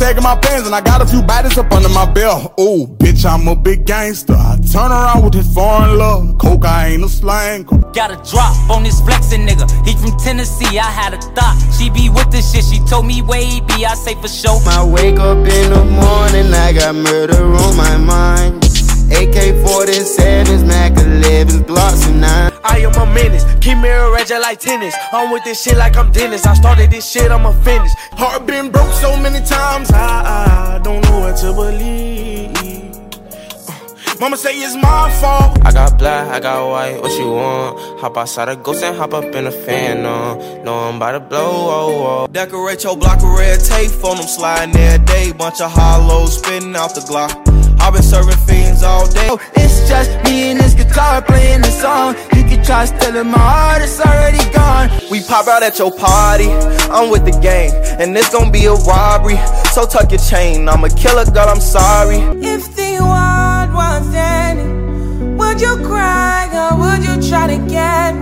sagging my pants and I got a few bodies up under my belt. Ooh, bitch, I'm a big gangster. I turn around with this foreign love. Cocaine a slang. Got a drop on this flexin' nigga. He from Tennessee, I had a thought. She be with this shit, she told me where he be, I say for sure. I wake up in the morning, I got murder on my mind. AK-47s, Mac 11s, Glocks and 9. I am a menace, keep me a reggie like tennis. I'm with this shit like I'm Dennis. I started this shit, I'ma finish. Heart been broke so many times, I don't know what to believe. Mama say it's my fault. I got black, I got white, what you want? Hop outside a ghost and hop up in a fan, know I'm about to blow, oh. Decorate your block with red tape on them, sliding every day. Bunch of hollows spitting out the Glock. I've been serving fiends all day. It's just me and this guitar playing the song. You can try stealing my heart, it's already gone. We pop out at your party, I'm with the gang, and it's gonna be a robbery. So tuck your chain, I'm a killer, girl, I'm sorry. If the world was ending, would you cry or would you try to get